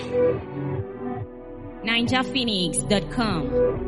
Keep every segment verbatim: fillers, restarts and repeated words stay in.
ninja phoenix dot com.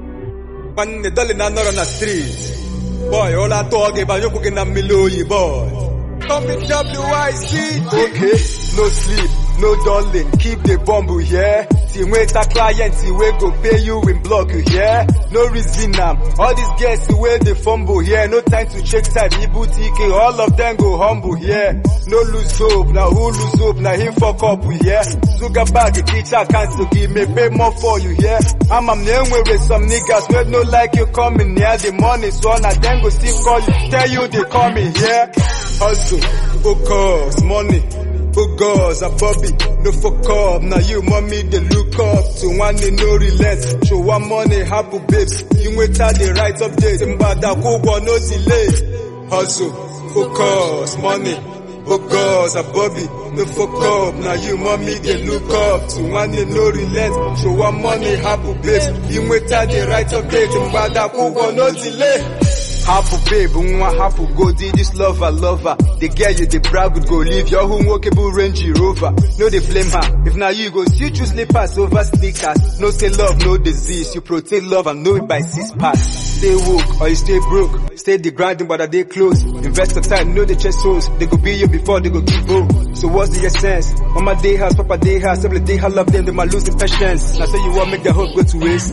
Man, the darling are not on the street. Boy, all I talk about you cooking a million, boy. Come with W I C. Okay, no sleep, no darling, keep the bumble, yeah. Team wait a client, we go pay you in block, yeah. No reason now. All these guests where they fumble, yeah. No time to check time, boutique, all of them go humble, yeah. No lose hope, now who lose hope, now him fuck up, yeah. Sugar bag, the teacher can't to give me pay more for you, yeah. I'm a name with some niggas where no like you coming, yeah. The money, so now then go still call you, tell you they coming, yeah. Hustle, focus, money, focus, a Bobby, no fuck up. Now you mommy, they look up to one in no relent. Show one money, happy babes. You wait till the right update, and bad that go no delay. Hustle, focus, money, focus, a Bobby, no fuck up. Now you mommy, they look up to one in no relent. Show one money, happy babes. You wait till the right update, and bad that go no delay. Happy babe, unwa happy go do this lover, lover. The girl you the brag would go leave your home walkable Range Rover. No they blame her. If now you go see you slippers over sneakers. No say love, no disease. You protect love and know it by six parts. Stay woke or you stay broke. Stay the grinding but are they close. Invest the time, know the chest holes. They go be you before they go give up. So what's the essence? Mama day house, papa day house, every day I love them, they might lose the patience. Now say you want make the hope go to waste.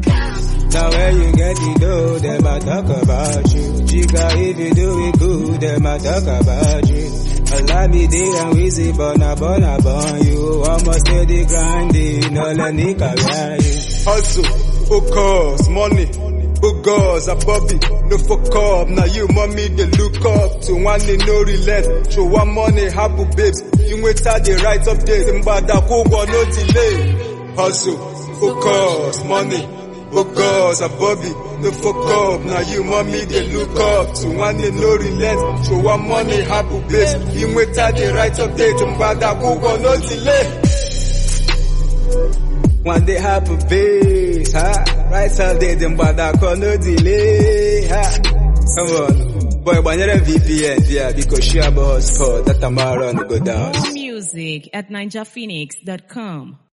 Now where you get it though, them a talk about you. Chica, if you do it good, them a talk about you. Allow me there and we see bona bona bon you. Almost steady grinding, all I need career you. Hustle, focus, money, focus, a Bobby, no fuck up. Now you mommy, they look up to one in no relent. Show one money, happy babes. You wait till the right update, and bad that go no delay. Hustle, focus, money, focus, a Bobby, no fuck up. Now you mommy, they look up to one in no relent. Show one money, happy babes. You wait till the right update, and bad that go no delay. One day happy base, huh? Right time day, them bad that go no delay, huh? Come on, boy, when you're a V P N, yeah, because she have a hotspot that tomorrow go down. Music at ninja phoenix dot com.